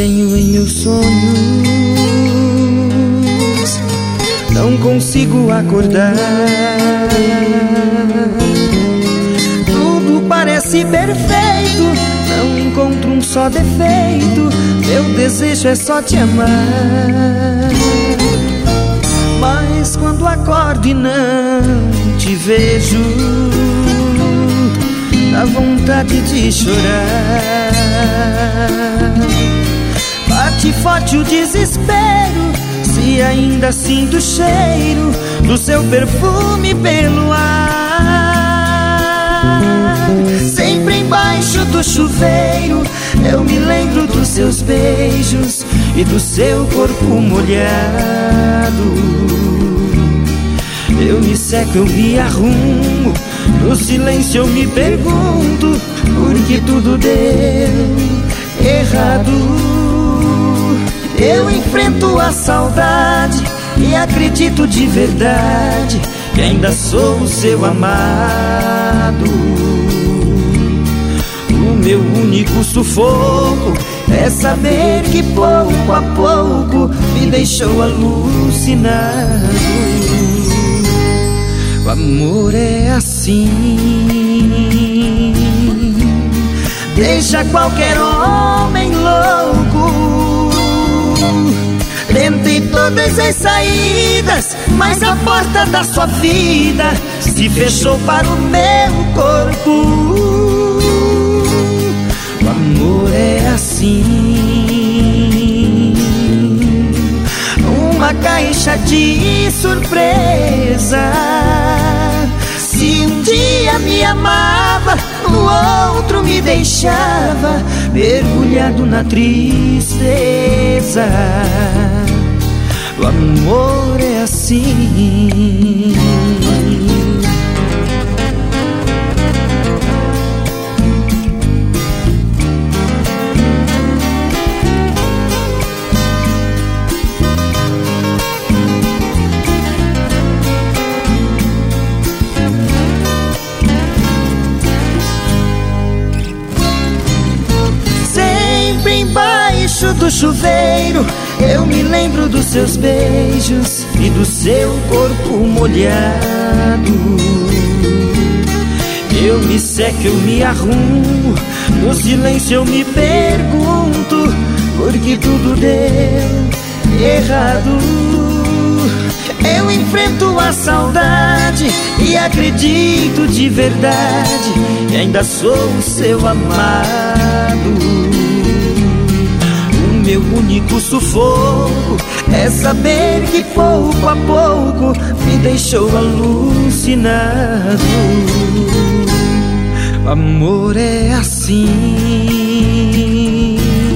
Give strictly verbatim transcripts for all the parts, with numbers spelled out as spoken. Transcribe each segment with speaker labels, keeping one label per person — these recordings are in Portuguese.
Speaker 1: desenho em meus sonhos, não consigo acordar. Tudo parece perfeito, não encontro um só defeito. Meu desejo é só te amar. Mas quando acordo e não te vejo, dá vontade de chorar. Bate forte o desespero, se ainda sinto o cheiro do seu perfume pelo ar. Sempre embaixo do chuveiro eu me lembro dos seus beijos e do seu corpo molhado. Eu me seco, eu me arrumo, no silêncio eu me pergunto por que tudo deu errado. Eu enfrento a saudade e acredito de verdade que ainda sou o seu amado. O meu único sufoco é saber que pouco a pouco me deixou alucinado. O amor é assim, deixa qualquer homem louco. Tentei todas as saídas, mas a porta da sua vida se fechou para o meu corpo. O amor é assim, uma caixa de surpresa. Se um dia me amava, no outro me deixava mergulhado na tristeza. O amor é assim. Embaixo do chuveiro eu me lembro dos seus beijos e do seu corpo molhado. Eu me seco, eu me arrumo, no silêncio eu me pergunto por que tudo deu errado. Eu enfrento a saudade e acredito de verdade que ainda sou o seu amado. Meu único sufoco é saber que pouco a pouco me deixou alucinado. O amor é assim,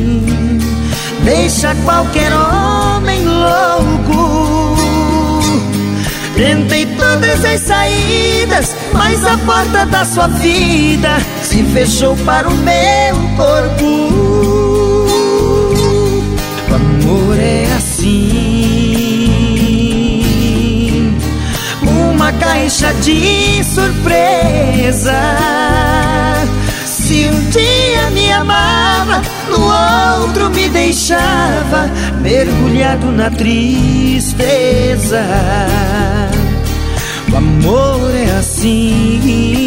Speaker 1: deixa qualquer homem louco. Tentei todas as saídas, mas a porta da sua vida se fechou para o meu corpo. O amor é assim, uma caixa de surpresa. Se um dia me amava, no outro me deixava mergulhado na tristeza. O amor é assim.